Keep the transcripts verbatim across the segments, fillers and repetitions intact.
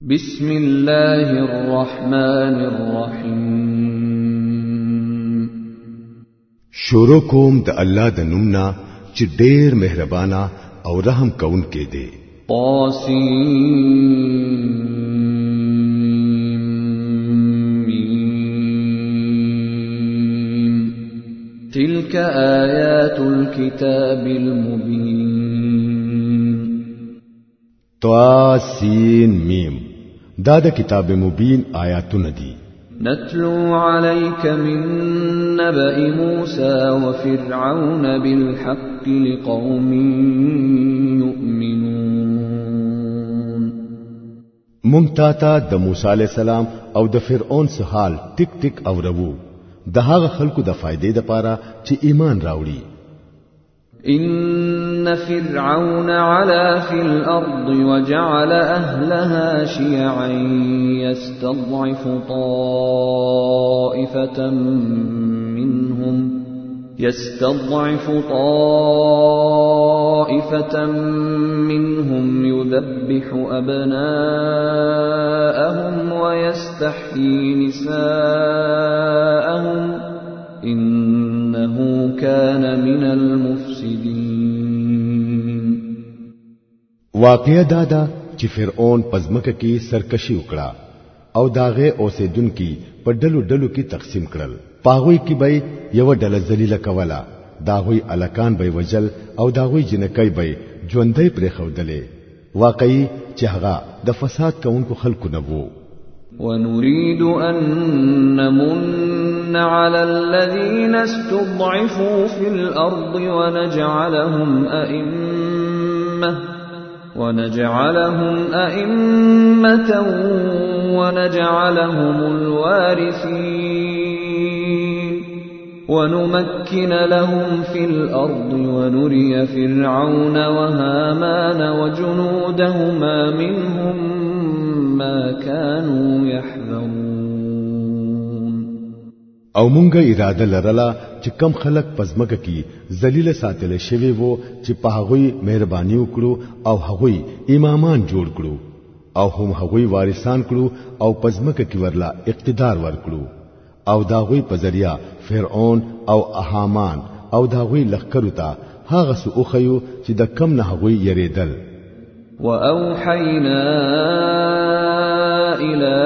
بسم الله الرحمن الرحیم. شروع کوم د الله د نومنا چې ډېر مهربانا او رحم کون کې دی. طاسیم. تلك آیات الكتاب المبین. طاسین میم دا د کتاب مبین آیاتونه دي. نتلو عليك من نبأ موسى وفرعون بالحق لقوم يؤمنون. ممتاتا د موسی علی السلام او د فرعون سه حال ټیک ټیک اورو د هغه خلکو د فائدې لپاره چې ایمان راوړي. إن فرعون علا في الأرض وجعل أهلها شيعا يستضعف طائفة منهم يستضعف طائفة منهم يذبح أبناءهم ويستحيي نساءهم إنه كان من المفسدين. واقعا دادا چې فرعون پزمکه کې سرکشي وکړه او داغه اوسیدونکو په ډلو ډلو کې تقسیم کړل. پاغوي کې به یو ډله ذلیل کولا، داغوي الکان به وجل او داغوي جنکای به ژوندۍ پرې خودلې. واقعي چې هغه د فساد کوونکو خلکو نه وو. ونريد أن نمن على الذين استضعفوا في الأرض ونجعلهم أئمة ونجعلهم أئمة ونجعلهم الوارثين ونمكن لهم في الأرض ونري فرعون وهامان وجنودهما منهم ما كانوا يحذرون. او مونږه اراده لرله چې کم خلق پزمکه کې ذلیل ساتل شوی وو چې په هغوی مهرباني وکړو او هغوی امامان جوړ کړو او هم هغوی وارثان کړو او پزمکه کې ورلا اقتدار ورکړو او داغوی په ذریعہ فرعون او هامان او داغوی لخرو ته هغه سو خو چې د کم نه هغوی یریدل. وأوحينا إلى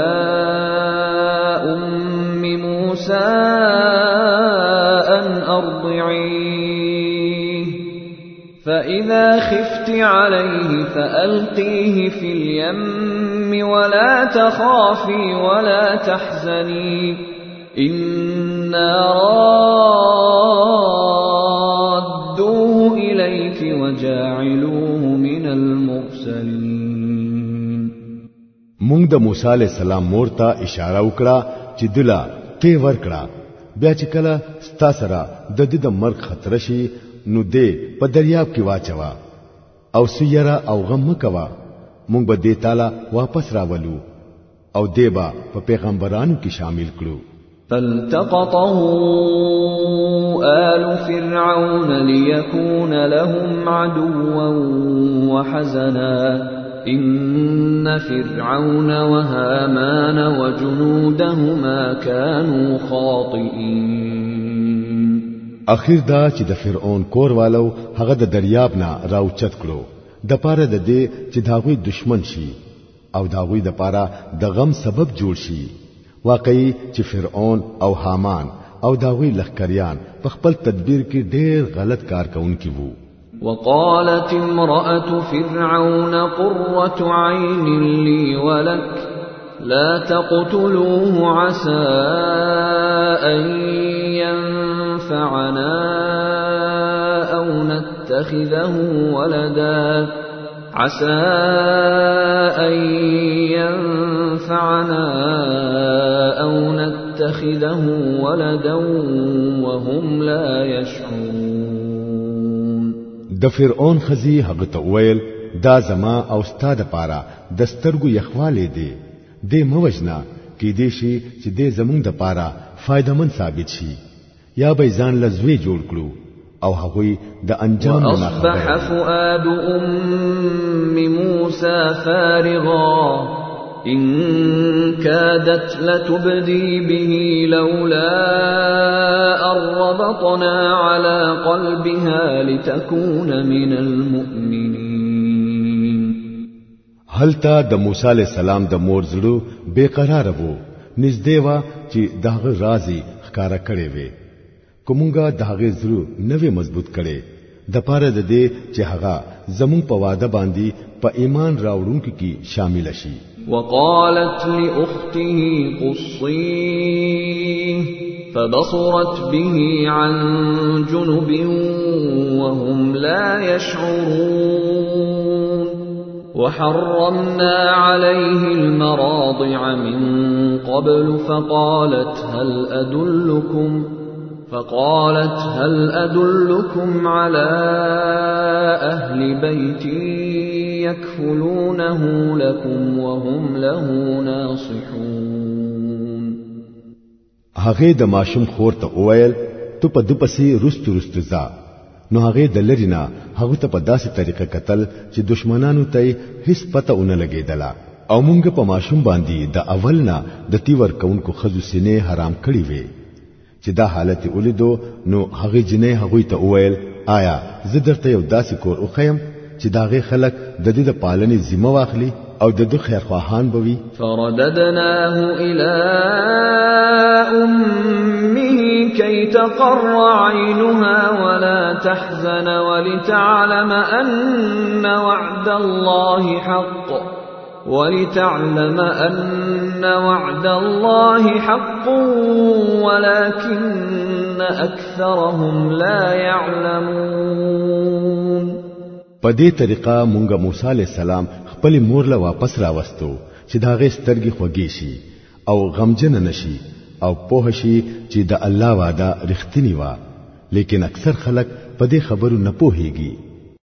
أم موسى أن أرضعيه فإذا خفت عليه فألقيه في اليم ولا تخافي ولا تحزني إنا رادوه إليك وجاعلوه من المرسلين. مونږ د موسی علی السلام مور ته اشاره وکړه چې دلا ته ورکړه، بیا چې کله ستا سره د دې د مرګ خطر شي نو دې په دریاب کې واچوا او سیرا او غم مکوا، مونږ به دې تعالی واپس راولو او دې با په پیغمبرانو کې شامل کړو. فالتقطه آل فرعون ليكون لهم عدوا وحزنا إن فرعون وهامان وجنودهما كانوا خاطئين. اخیر دا چې د فرعون کور والو هغه د دریاب نه راوچت کړو د پاره د دې چې داوی دشمن شي او داوی د پاره د غم سبب جوړ شي. واقعي چې فرعون او هامان او داوی لخکریان په خپل تدبیر کې ډېر غلط کار کوونکي وو. وقالت امرأة فرعون قرة عين لي ولك لا تقتلوه عسى أن ينفعنا أو نتخذه ولدا عسى أن ينفعنا أو نتخذه ولدا وهم لا يشعرون. د فرعون خزي هغه ته ویل دا زما او استاد پاره د سترګو یخواله دی د موجنا کې دې شي چې دې زمونږ د پاره فائدمن ثابت شي یا به ځان لزوی جوړ کړو او هغوی د انجام نه خبر. واصبح فؤاد ام موسى فارغا إن كادت لتبدي به لولا أن ربطنا على قلبها لتكون من المؤمنين. هلتا د موسی علیہ السلام د مور زړه بے قرار وو، نږدې وا چې داغه رازي ښکارا کړي وي. کومګه داغه زړه نوې مضبوط کړي د پاره د دې چې هغه زمون په واده باندې په ایمان راوړونکو کې شامل شي. وقالت لأخته قصيه فبصرت به عن جنب وهم لا يشعرون. وحرمنا عليه المراضع من قبل فقالت هل أدلكم فقالت هل أدلكم على أهل بيت يكفلونه لكم وهم له ناصحون. هغه د ماشوم خور ته وویل ته په دپسې رستو رستو ځه. نو هغه د لرینا هغه ته په داسې طریقه قتل چې دشمنانو ته هیڅ پته ونه لګیدله. او مونږ په ماشوم باندې د اولنا د تیور کونکو خزو سینې حرام کړی وي. چې دا حالت ولیدو نو هغه جنې هغه ته وویل آیا زه درته یو داسې کور وخیم چې داغه خلک د دې د پالنې ذمہ واخلي او د دوه خیرخواهان بوي. فرددناه الى امه كي تقر عينها ولا تحزن ولتعلم ان وعد الله حق ولتعلم أن وعد الله حق ولكن أكثرهم لا يعلمون. په دې طریقه مونږه موسی علی السلام خپل مور له واپس راوستو چې دا غي سترګې خوږی شي او غمجن نشي او په شي چې د الله وعده رښتینی و. لیکن اکثر خلک په دې خبرو نه پوهیږي.